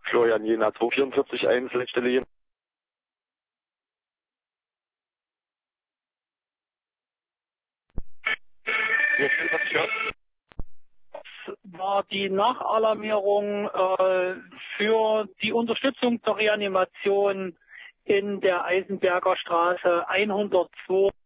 Florian Jena 244 1, Leitstelle Jena. War die Nachalarmierung für die Unterstützung zur Reanimation in der Eisenberger Straße 102